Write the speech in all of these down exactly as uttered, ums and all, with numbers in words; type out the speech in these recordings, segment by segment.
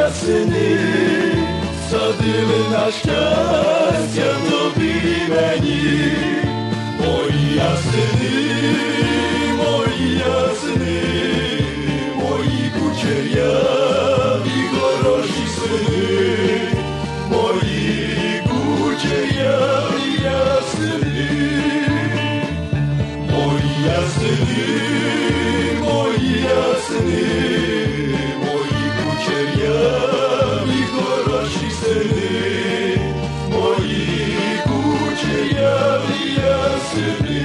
ясни, садили на щастя тобі і мені. Мої ясни, мої ясни, мої кучеряві хороші сини, мої кучеряві ясни, мої ясни, мої ясни, мої кучеряві хороші сини, мої кучеряві ясни.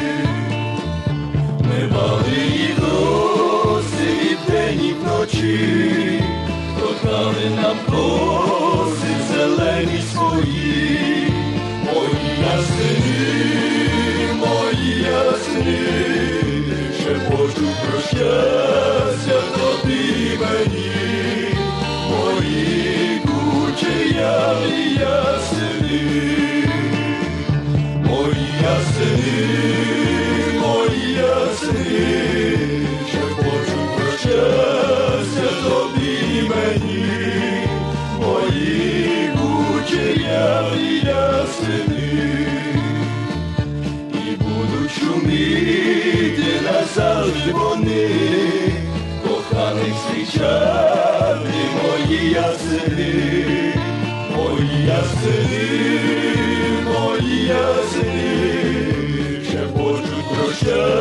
Ми мали їх гості і вдень, і вночі, кохали нам коси зелені свої. Мої ясни, мої ясни, шепочуть про щастя тобі і мені. Мої кучеряві ясни, мої ясни, мої ясни, шепочуть про щастя тобі і мені. Мої кучеряві ясни, і будуть шуміти назавжди вони, коханих зустрічати мої ясни, мої ясни, мої ясни, шепочуть про щастя